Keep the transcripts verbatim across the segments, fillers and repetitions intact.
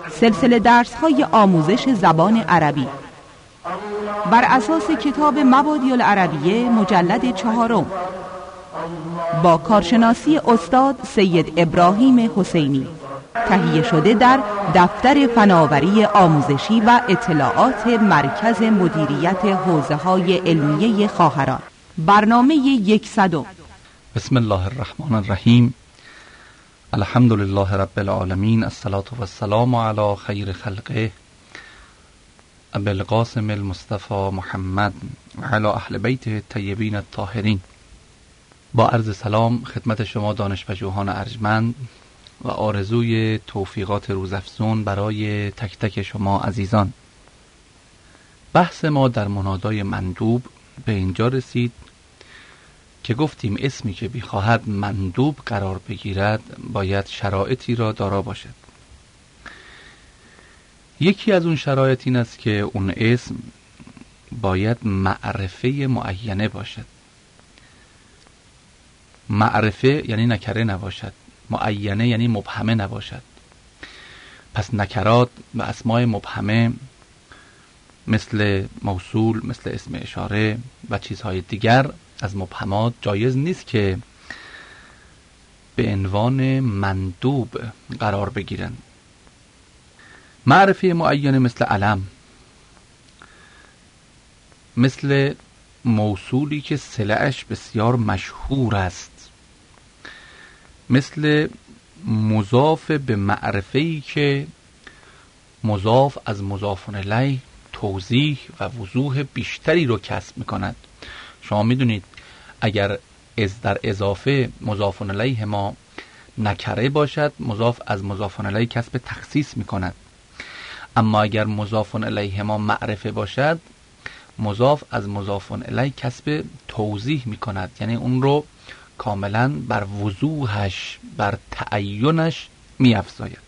سلسله درس‌های آموزش زبان عربی بر اساس کتاب مبادی العربیه مجلد چهارم با کارشناسی استاد سید ابراهیم حسینی، تهیه شده در دفتر فناوری آموزشی و اطلاعات مرکز مدیریت حوزه‌های علمیه خواهران. برنامه صد. بسم الله الرحمن الرحیم. الحمد لله رب العالمین، الصلاة والسلام علی خیر خلقه ابی القاسم المصطفى محمد و علی اهل بیته الطیبین الطاهرین. با عرض سلام خدمت شما دانشپژوهان ارجمند و آرزوی توفیقات روزافزون برای تک تک شما عزیزان. بحث ما در منادای مندوب به اینجا رسید که گفتیم اسمی که بخواهد مندوب قرار بگیرد باید شرایطی را دارا باشد. یکی از اون شرایط این است که اون اسم باید معرفه معینه باشد. معرفه یعنی نکره نباشد، معینه یعنی مبهمه نباشد. پس نکرات و اسماء مبهمه مثل موصول، مثل اسم اشاره و چیزهای دیگر از مبهمات جایز نیست که به عنوان مندوب قرار بگیرند. معرفه معینه مثل علم، مثل موصولی که صله‌اش بسیار مشهور است، مثل مضاف به معرفه‌ای که مضاف از مضاف الیه توضیح و وضوح بیشتری رو کسب می‌کند. شما می‌دونید اگر از در اضافه مضاف الیه ما نکره باشد، مضاف از مضاف الیه کسب تخصیص می‌کند. اما اگر مضاف الیه ما معرفه باشد، مضاف از مضاف الیه کسب توضیح می‌کند، یعنی اون رو کاملا بر وضوحش، بر تعینش می‌افزاید.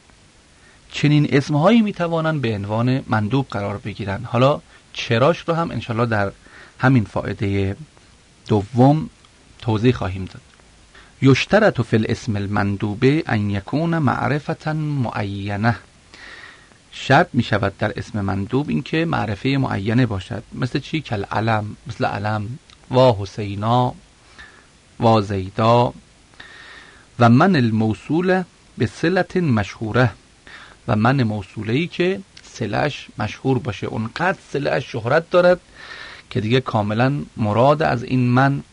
چنین اسمهایی می‌توانند به عنوان مندوب قرار بگیرند. حالا چراش رو هم انشالله در همین فائده دوم توضیح خواهیم داد. یشترط فی الاسم المندوب ان یکون معرفة معینه. شرط می شود در اسم مندوب این که معرفه معینه باشد. مثل چی؟ کل علم، مثل علم و حسینا و زیدا و من الموصول به صلت مشهوره، و من موصوله‌ای که صله‌اش مشهور باشه، اونقدر صله‌اش شهرت دارد که دیگه کاملا مراد از این من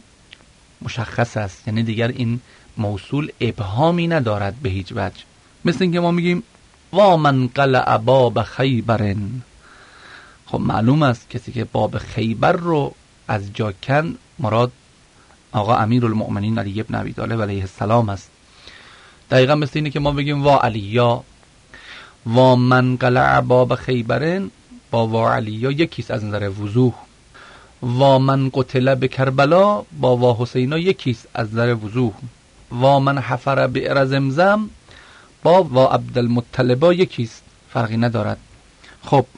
مشخص است، یعنی دیگر این موصول ابهامی ندارد به هیچ وجه. مثل اینکه ما میگیم وا من قلع باب خیبر. خب معلوم است کسی که باب خیبر رو از جا کن مراد آقا امیرالمؤمنین علی ابن ابی طالب علیه السلام است. دقیقا مثل اینه که ما بگیم وا علیا، وا من قلع باب خیبر با وا علیا یکیست از نظر وضوح. وا من قتل به کربلا با وا حسینا یکیست از نظر وضوح. وا من حفر بئر زمزم با وا عبدالمطلبا یکیست، فرقی ندارد. خب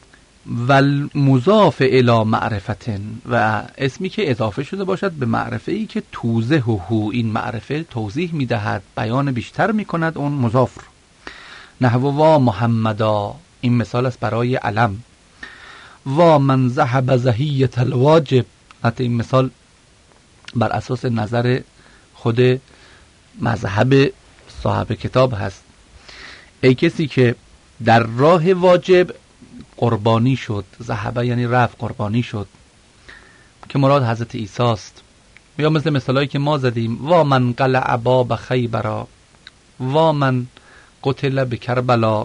والمضاف الی معرفة، و اسمی که اضافه شده باشد به معرفه ای که توضیح هو، این معرفه توضیح میدهد، بیان بیشتر میکند اون مضاف رو. نحو وا محمدا، این مثال است برای علم. وا من ذهب زهیة الواجب، حتی این مثال بر اساس نظر خود مذهب صاحب کتاب هست. ای کسی که در راه واجب قربانی شد، ذهب یعنی رفت، قربانی شد، که مراد حضرت عیسی است. یا مثل مثالایی که ما زدیم، وا من قلع باب خیبر، وا من قتل به کربلا،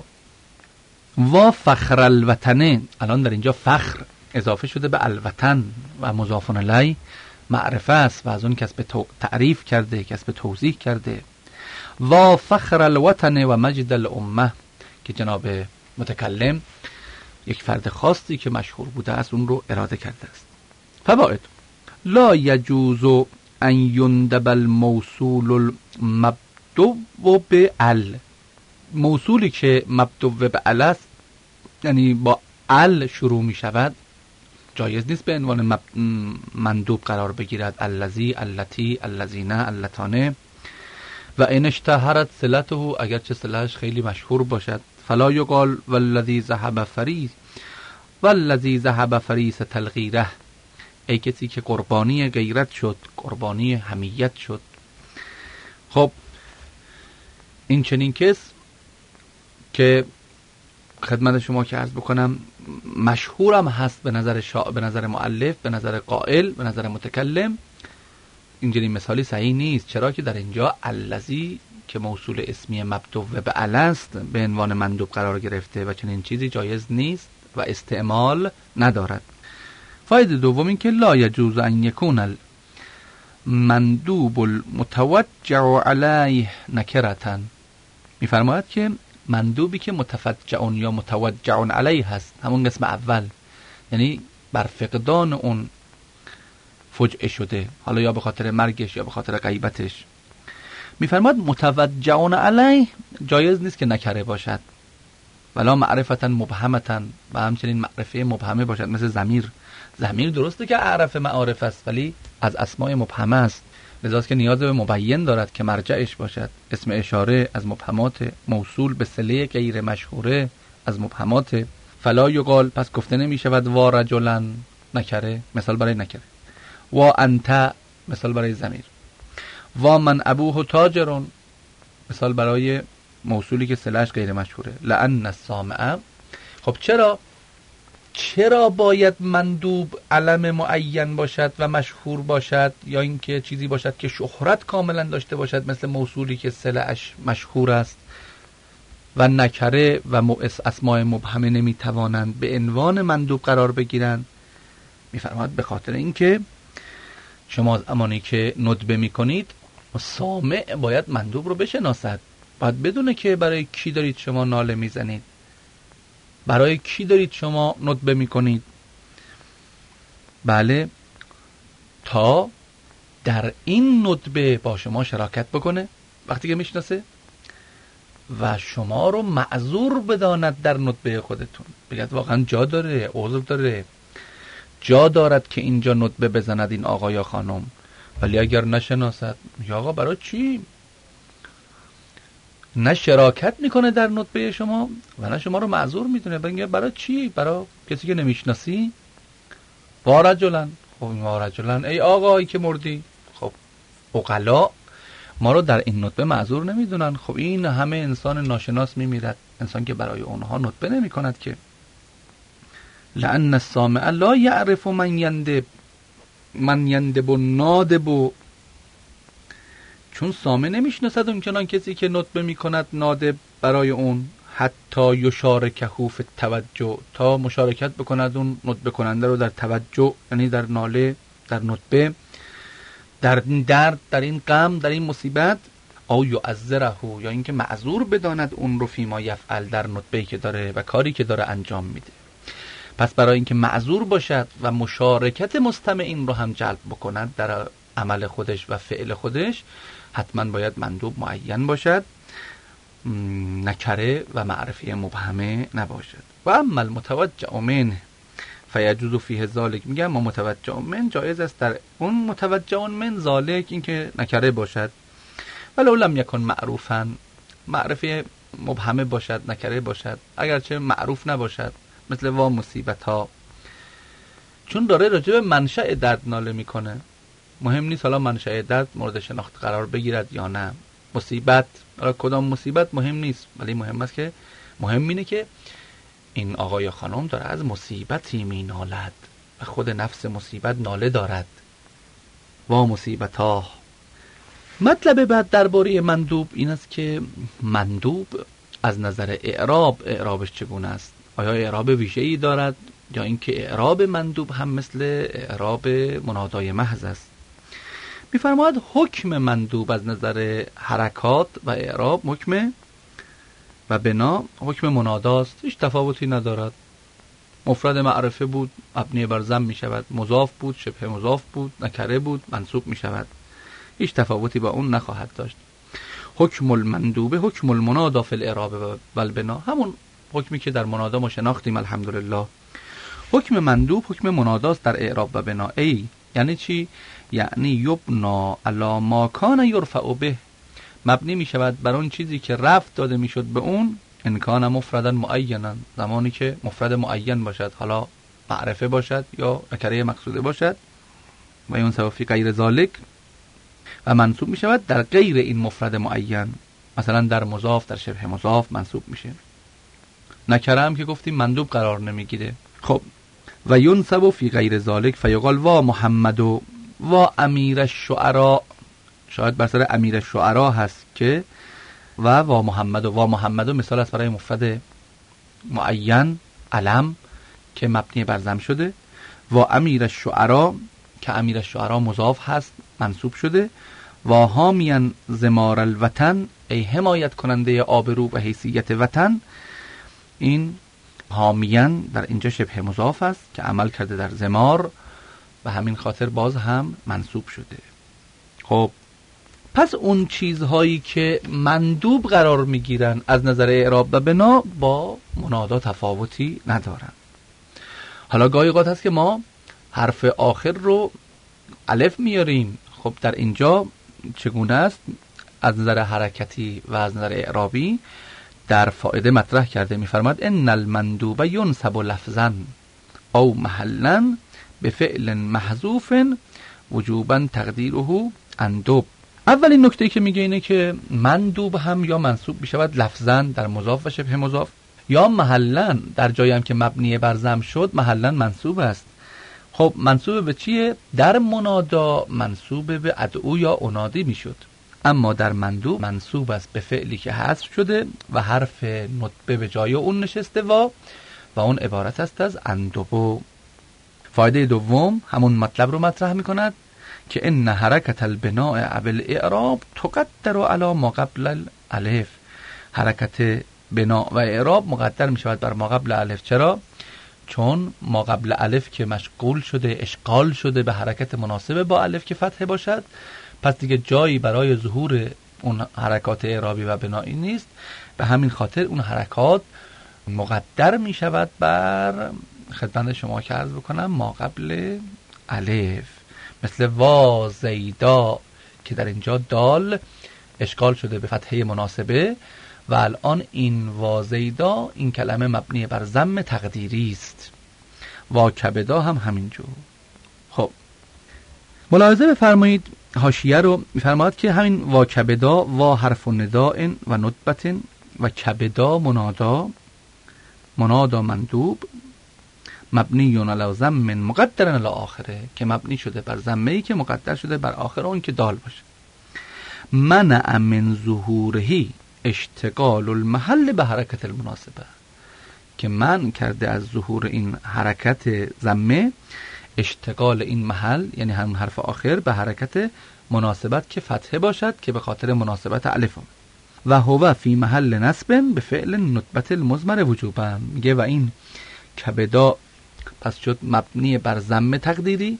وا فخر الوطن. الان در اینجا فخر اضافه شده به الوطن و مضاف الیه معرفه است و از اون کسب تعریف کرده، کسب توضیح کرده. وا فخر الوطن و مجد الامه، که جناب متکلم یک فرد خاصی که مشهور بوده است اون رو اراده کرده است. فواید: لا یجوز ان یندب الموصول المبدو به ال. موصولی که مبدو به ال است، یعنی با ال شروع می شود، جایز نیست به عنوان مب... مندوب قرار بگیرد. الذی، اللتی، الذین، اللتانه. و این اشتهرت صلته، اگرچه صلهش خیلی مشهور باشد، فلا یقال والذی ذهب فریس والذی ذهب فریس الغیره، ای کسی که قربانی غیرت شد، قربانی حمیت شد. خب این چنین کس که خدمت شما که عرض بکنم مشهورم هست به نظر شا... به نظر مؤلف، به نظر قائل، به نظر متکلم، اینجوری مثالی صحیح نیست. چرا که در اینجا الذی که موصول اسمی مبدوع به الست به عنوان مندوب قرار گرفته و چنین چیزی جایز نیست و استعمال ندارد. فایده دوم این که لا یجوز ان یکون المندوب المتوجع علیه نکرة، میفرماید که مندوبی که متفجع یا متوجع علیه هست، همون قسم اول، یعنی بر فقدان اون فجعه شده، حالا یا به خاطر مرگش یا به خاطر غیبتش، میفرماید متوجع علیه جایز نیست که نکره باشد، ولا معرفتا مبهمتا، و همچنین معرفه مبهمه باشد، مثل ضمیر. ضمیر درسته که اعرف معارف است ولی از اسماء مبهمه است، لذاست که نیاز به مبین دارد که مرجعش باشد. اسم اشاره از مبهمات، موصول به صله غیر مشهوره از مبهمات. فلا یقال، پس گفته نمی شود وا رجلا نکره، مثال برای نکره، وا انت مثال برای ضمیر، وا من ابوه تاجرون مثال برای موصولی که صلهش غیر مشهوره. لأن السامع، خب چرا چرا باید مندوب علم معین باشد و مشهور باشد، یا اینکه چیزی باشد که شهرت کاملا داشته باشد مثل موصولی که صله‌اش مشهور است، و نکره و اسماء مبهمه نمیتوانند به عنوان مندوب قرار بگیرند؟ میفرماید به خاطر اینکه شما زمانی که ندبه میکنید سامع باید مندوب رو بشناسد، باید بدونه که برای کی دارید شما ناله میزنید، برای کی دارید شما ندبه میکنید. بله، تا در این ندبه با شما شراکت بکنه وقتی که میشناسه و شما رو معذور بداند در ندبه خودتون، بگید واقعا جا داره، عذر داره، جا دارد که اینجا ندبه بزند این آقا یا خانم. ولی اگر نشناسد، یا آقا برای چی؟ نه شراکت میکنه در ندبه شما و نه شما رو معذور میدونه، بگید برای چی؟ برای کسی که نمیشناسی. وارجلن، خب وارجلن ای آقایی که مردی. خب عقلا ما رو در این ندبه معذور نمیدونن. خب این همه انسان ناشناس میمیرد، انسان که برای اونها ندبه نمی کند که. لأن السامع لا یعرف من یندب من یندب و نادب و، چون سامع نمیشناسد اون چنان کسی که ندبه میکند نادب برای اون، حتی یشارکه فی التوجع، تا مشارکت بکند اون ندبه کننده رو در توجع، یعنی در ناله، در ندبه، در این درد، در این غم، در این مصیبت. او یعذره، یا اینکه معذور بداند اون رو فیما یفعل، در ندبه‌ای که داره و کاری که داره انجام میده. پس برای اینکه معذور باشد و مشارکت مستمعین رو هم جلب بکند در عمل خودش و فعل خودش، حتما باید مندوب معین باشد، نکره و معرفه مبهمه نباشد. و اما المتوجع منه فیجوز فیه ذالک، میگم ما متوجع من جایز است در اون متوجع من ذالک، اینکه نکره باشد، ولو لم یکن معروفا، معرفه مبهمه باشد، نکره باشد، اگرچه معروف نباشد، مثل وا مصیبت ها، چون داره راجع به منشأ درد ناله میکنه. مهم نیست حالا منشأ درد مورد شناخت قرار بگیرد یا نه. مصیبت، کدام مصیبت مهم نیست، ولی مهم است که مهم اینه که این آقا یا خانم داره از مصیبتی می نالد و خود نفس مصیبت ناله دارد. وا مصیبت ها. مطلب بعد درباره مندوب این است که مندوب از نظر اعراب، اعرابش چگونه است؟ آیا اعراب ویژه‌ای دارد یا اینکه اعراب مندوب هم مثل اعراب منادای محض است؟ می‌فرماید حکم مندوب از نظر حرکات و اعراب حکم و بنا حکم مناداست، هیچ تفاوتی ندارد. مفرد معرفه بود مبنی بر ضم می شود، مضاف بود شبه مضاف بود، نکره بود منصوب می شود، هیچ تفاوتی با اون نخواهد داشت. حکم المندوبه حکم المنادا فی الاعراب و البنا، همون حکمی که در منادا ما شناختیم الحمدلله. حکم مندوب حکم مناداست در اعراب و بنا. ای یعنی چی؟ یعنی یبنا علی ما کان یرفع به، مبنی می شود بر اون چیزی که رفع داده می شد به اون ان کان مفردا معینا، زمانی که مفرد معین باشد، حالا معرفه باشد یا نکره مقصوده باشد. و ینصب فی غیر ذالک، و منصوب می شود در غیر این مفرد معین، مثلا در مضاف، در شبه مضاف منصوب میشه. نکره هم که گفتیم مندوب قرار نمیگیره. خب و ینصب فی غیر ذالک فیقال وا محمد و وا امیر الشعراء، شاید بر سر امیر الشعراء هست که و وا محمد و وا محمد مثال است برای مفرد معین علم که مبنی بر ضم شده. وا امیر الشعراء که امیر الشعراء مضاف هست منصوب شده. و حامیان زمار الوطن، ای حمایت کننده آبرو و حیثیت وطن. این حامیان در اینجا شبه مضاف است که عمل کرده در زمار و همین خاطر باز هم منصوب شده. خب پس اون چیزهایی که مندوب قرار میگیرن از نظر اعراب و بنا با منادا تفاوتی ندارن. حالا گاهی اوقات هست که ما حرف آخر رو الف میاریم. خب در اینجا چگونه است؟ از نظر حرکتی و از نظر اعرابی در فائده مطرح کرده. میفرماد ان المندوب ینصب لفظا او محلا بفعل محذوف وجوبا تقدیره اندوب. اولین نکته که میگه اینه که مندوب هم یا منصوب بشود لفظا در مضاف و شبه مضاف، یا محلا در جایی هم که مبنی بر ضم شد محلا منصوب است. خب منصوب به چیه؟ در منادا منصوب به ادعو یا انادی میشد، اما در مندوب منصوب است به فعلی که حذف شده و حرف ندبه به جای اون نشسته و و اون عبارت است از اندوبو. فایده دوم همون مطلب رو مطرح میکند که ان حرکت البناء او الاعراب تقدر علی ما قبل الالف. حرکت بنا و اعراب مقدر میشود بر ما قبل الف. چرا؟ چون ما قبل الف که مشغول شده، اشغال شده به حرکت مناسب با الف که فتحه باشد، پس دیگه جایی برای ظهور اون حرکات اعرابی و بنایی نیست. به همین خاطر اون حرکات مقدر می شود بر خدمت شما که عرض بکنم ما قبل الف، مثل وا زیدا که در اینجا دال اشغال شده به فتحه مناسبه و الان این وا زیدا این کلمه مبنی بر ضم تقدیری است. وا کبدا هم همینجور. خب ملاحظه بفرمایید حاشیه رو. میفرماید که همین وا کبدا وا حرف نداء و ندبت و کبدا منادا، منادا مندوب مبنی علی ضم مقدر علی آخره، که مبنی شده بر ضمه‌ای که مقدر شده بر آخر اون که دال باشه. منع من ظهوره اشتغال المحل به حرکت المناسبه، که من کرده از ظهور این حرکت ضمه اشتغال این محل، یعنی همون حرف آخر، به حرکت مناسبت که فتحه باشد که به خاطر مناسبت الف. و هو فی محل نصب به فعل ندبت المضمر وجوبا. میگه و این کبدا پس شد مبنی بر ضم تقدیری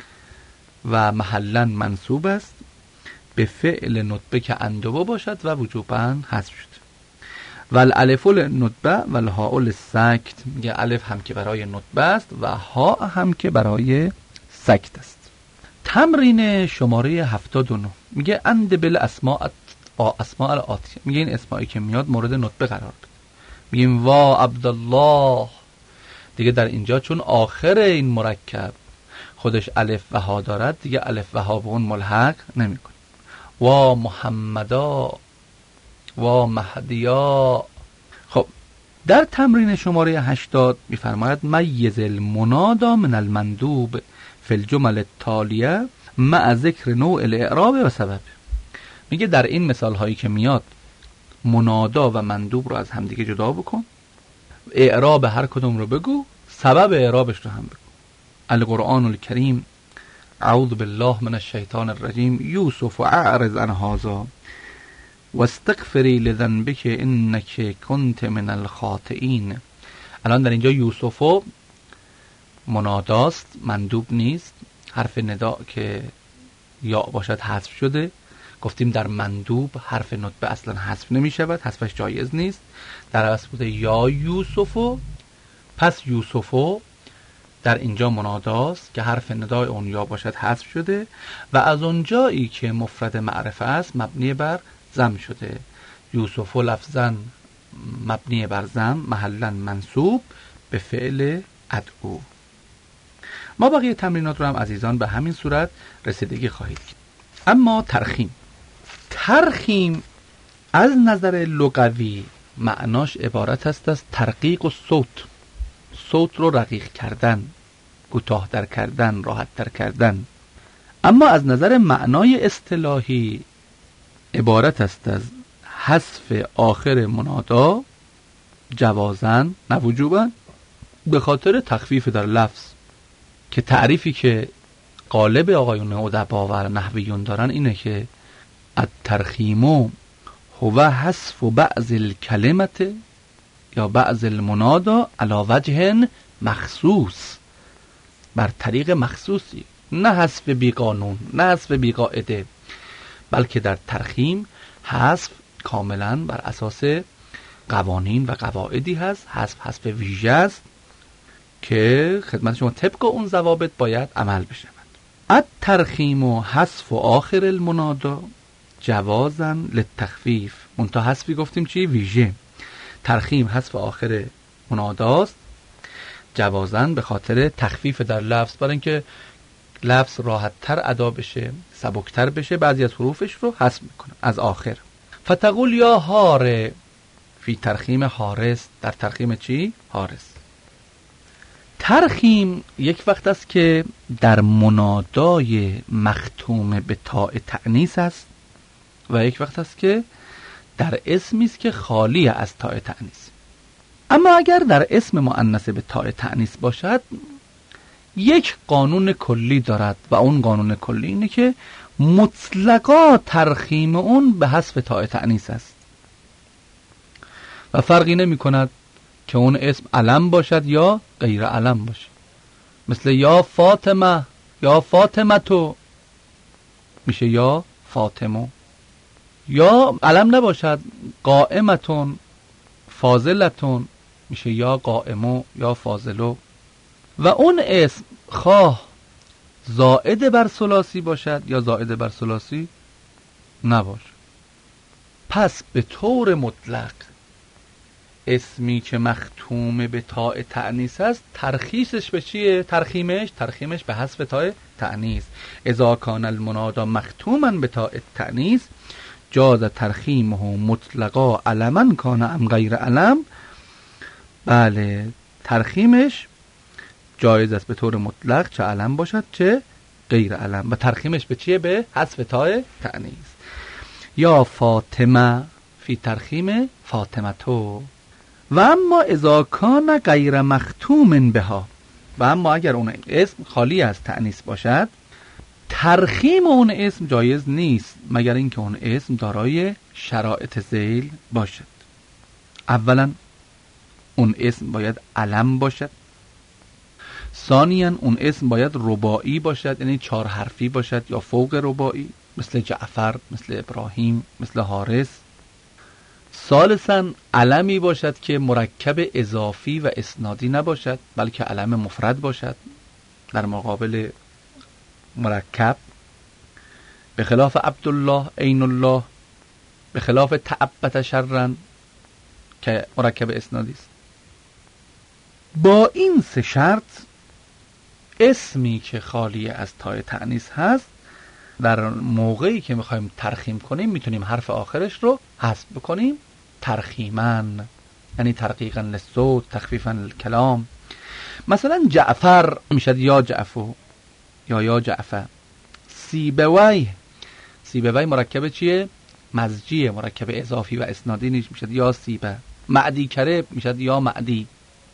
و محلا منصوب است به فعل ندبه که اندوبه باشد و وجوبا حذف شد. و الالف الندبه و الهاء السکت. میگه الف هم که برای ندبه است و ها هم که برای سکت است. تمرین شماره هفتاد و نه میگه اند بل اسماء اسماء الآتیه. میگه این اسمایی که میاد مورد ندبه قرار بده. میگیم وا عبدالله، دیگه در اینجا چون آخر این مرکب خودش الف و ها دارد دیگه الف و ها به اون ملحق نمیکنه. وا محمدا، وا مهدیا. خب در تمرین شماره هشتاد میفرماید میز المنادا من المندوب فی الجمل التالیه مع ذکر نوع الاعراب و سبب. میگه در این مثال هایی که میاد منادا و مندوب رو از همدیگه جدا بکن، اعراب هر کدوم رو بگو، سبب اعرابش رو هم بگو. القرآن الکریم اعوذ بالله من الشیطان الرجیم یوسف اعرض عن هذا واستغفری لذنبک انک کنت من الخاطئین. الان در اینجا یوسف مناداست، مندوب نیست. حرف ندا که یا باشد حذف شده. گفتیم در مندوب حرف ندبه اصلا حذف نمی شود، حذفش جایز نیست. در اصل بوده یا یوسفو، پس یوسفو در اینجا مناداست که حرف ندای اون یا باشد حذف شده و از اونجایی که مفرد معرفه است مبنی بر ضم شده. یوسفو لفظا مبنی بر ضم محلا منصوب به فعل ادعو. ما بقیه تمرینات رو هم عزیزان به همین صورت رسیدگی خواهید کرد. اما ترخیم ترخیم از نظر لغوی معناش عبارت است از ترقیق و صوت، صوت رو رقیق کردن، کوتاه‌تر کردن، راحت‌تر کردن. اما از نظر معنای اصطلاحی عبارت است از حذف آخر منادا جوازاً نه وجوباً به خاطر تخفیف در لفظ، که تعریفی که غالب آقایون ادبا و نحویون دارن اینه که الترخیم هو حذف بعض الکلمت یا بعض المنادا علی وجه مخصوص، بر طریق مخصوصی، نه حذف بی قانون، نه حذف بی قاعده، بلکه در ترخیم حذف کاملا بر اساس قوانین و قواعدی هست. حذف حذف ویژه است که خدمت شما طبق اون ضوابط باید عمل بشه. الترخیم و حذف آخر المنادا جوازاً للتخفیف، منتها حذفی گفتیم چی؟ ویژه. ترخیم حذف آخر مناداست جوازاً به خاطر تخفیف در لفظ، برای اینکه لفظ راحت‌تر ادا بشه، سبکتر بشه، بعضی از حروفش رو حذف میکنه از آخر. فتقول یا حاره فی ترخیم حارس، در ترخیم چی؟ حارس. ترخیم یک وقت است که در منادای مختوم به تاء تأنیث است و یک وقت است که در اسمی است که خالی از تاء تأنیث. اما اگر در اسم مؤنث به تاء تأنیث باشد یک قانون کلی دارد و اون قانون کلی اینه که مطلقا ترخیم اون به حذف تاء تأنیث است و فرقی نمی کند که اون اسم علم باشد یا غیر علم باشد. مثل یا فاطمه، یا فاطمه تو میشه یا فاطمه. یا علم نباشد قائمتون، فاضلتون میشه یا قائمو یا فاضلو. و اون اسم خواه زائد بر ثلاثی باشد یا زائد بر ثلاثی نباشد. پس به طور مطلق اسمی که مختوم به تاء تأنیث است ترخیصش به چیه؟ ترخیمش ترخیمش به حذف تاء تأنیث. اذا کان المنادا مختوما به تاء تأنیث جاز ترخیمه مطلقا علما کان ام غیر علم. بله، ترخیمش جایز است به طور مطلق، چه علم باشد چه غیر علم. و ترخیمش به چیه؟ به حذف تاء تأنیث. یا فاطمه فی ترخیم فاطمه تو. و اما اذا کان غیر مختوم بها، و اما اگر اون اسم خالی از تأنیث باشد ترخیم اون اسم جایز نیست مگر اینکه اون اسم دارای شرایط ذیل باشد. اولا اون اسم باید علم باشد، ثانیاً اون اسم باید رباعی باشد، یعنی چهار حرفی باشد یا فوق رباعی، مثل جعفر، مثل ابراهیم، مثل حارس. ثالثاً علمی باشد که مرکب اضافی و اسنادی نباشد بلکه علم مفرد باشد در مقابل مرکب، به خلاف عبدالله، عین الله، به خلاف تعبت شرن که مرکب اسنادی است. با این سه شرط اسمی که خالی از تاء تأنیث هست در موقعی که میخوایم ترخیم کنیم میتونیم حرف آخرش رو حذف بکنیم. ترخیمن یعنی ترقیقا للصوت، تخفیفا للکلام. مثلا جعفر میشد یا جعفو یا یا جعفر. سیبوی، سیبوی مرکب چیه؟ مزجیه، مرکب اضافی و اسنادی نیست، میشد یا سیبه. معدی کرب میشد یا معدی.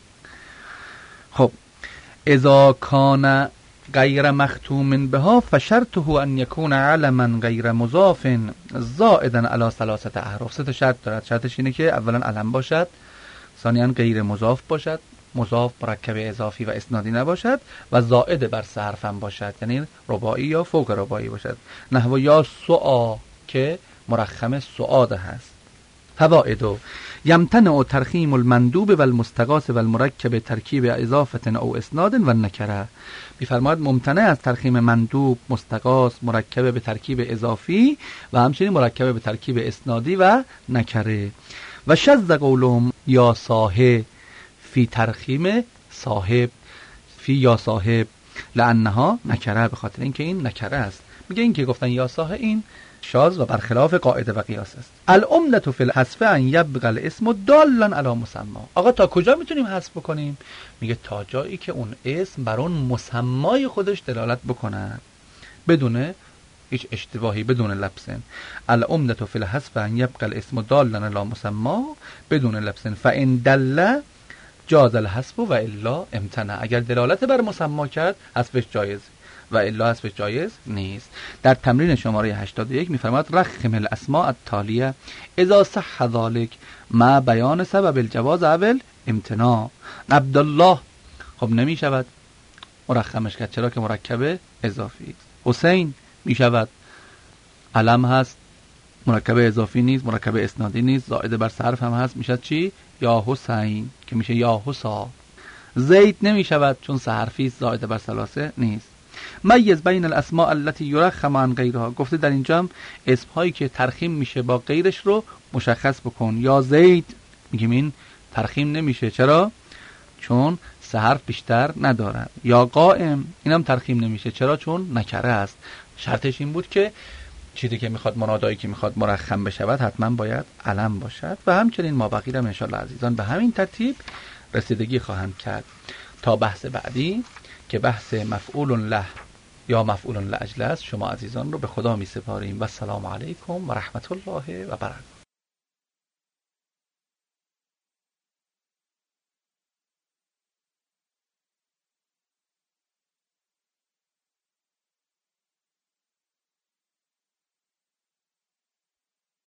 خب اذا کان غیر مختوم بها فشرطه ان یکون علما غیر مضاف زائدا علی ثلاثه احرف. سه تا شرط دارد. شرطش اینه که اولا علم باشد، ثانیاً غیر مضاف باشد، مضاف مرکب اضافی و اسنادی نباشد و زائد بر سه حرف هم باشد، یعنی رباعی یا فوق رباعی باشد. نحو یا سعا که مرخم سعاد هست. فوائد: یمتنع ترخیم المندوب و المستغاث و المرکب ترکیب اضافه او اسناد و نکره. می‌فرماید ممتنع از ترخیم مندوب، مستغاث، مرکب به ترکیب اضافی و همچنین مرکب به ترکیب اسنادی و نکره. و شذ قولهم یا صاحب فی ترخیم صاحب فی یا صاحب لانها نکره، به خاطر اینکه این نکره است. میگه این که گفتن یا صاحب این شاذ و برخلاف قاعده و قیاس است. العمدة فی الحذف ان یبقى الاسم دالا علی مسمی. آقا تا کجا میتونیم حذف بکنیم؟ میگه تا جایی که اون اسم بر اون مسمای خودش دلالت بکنه بدون هیچ اشتباهی، بدون لبس. العمدة فی الحذف ان یبقى الاسم دالا علی مسمی بدون لبس فان دل جاز الحذف و الا امتنع. اگر دلالت بر مسما کرد حذفش جایز و الا حذفش جایز نیست. در تمرین شماره هشتاد و یک میفرماید رخم الاسماء التالیه اذا صح ذلك مع بیان سبب الجواز اول امتناع. عبدالله خب نمی شود مرخمش کرد، چرا که مرکب اضافی است. حسین می شود، علم هست، مرکب اضافی نیست، مرکب اسنادی نیست، زائد بر صرف هم هست، میشه چی؟ یا حسین که میشه یا حسا. زید نمی شود چون سه حرفی است، زائد بر ثلاثه نیست. میز بین الاسماء التي یرخم عن غیرها، گفته در اینجا هم اسم هایی که ترخیم میشه با غیرش رو مشخص بکن. یا زید میگیم این ترخیم نمیشه، چرا؟ چون سه حرف بیشتر نداره. یا قائم اینم ترخیم نمیشه، چرا؟ چون نکره است. شرطش این بود که چیزی که میخواد منادایی که میخواد مرخم بشود حتما باید علم باشد. و همچنین ما بقیه هم انشاءالله عزیزان به همین ترتیب رسیدگی خواهند کرد تا بحث بعدی که بحث مفعول له یا مفعول لاجل است. شما عزیزان رو به خدا می سپاریم و السلام علیکم و رحمت الله و برکاته.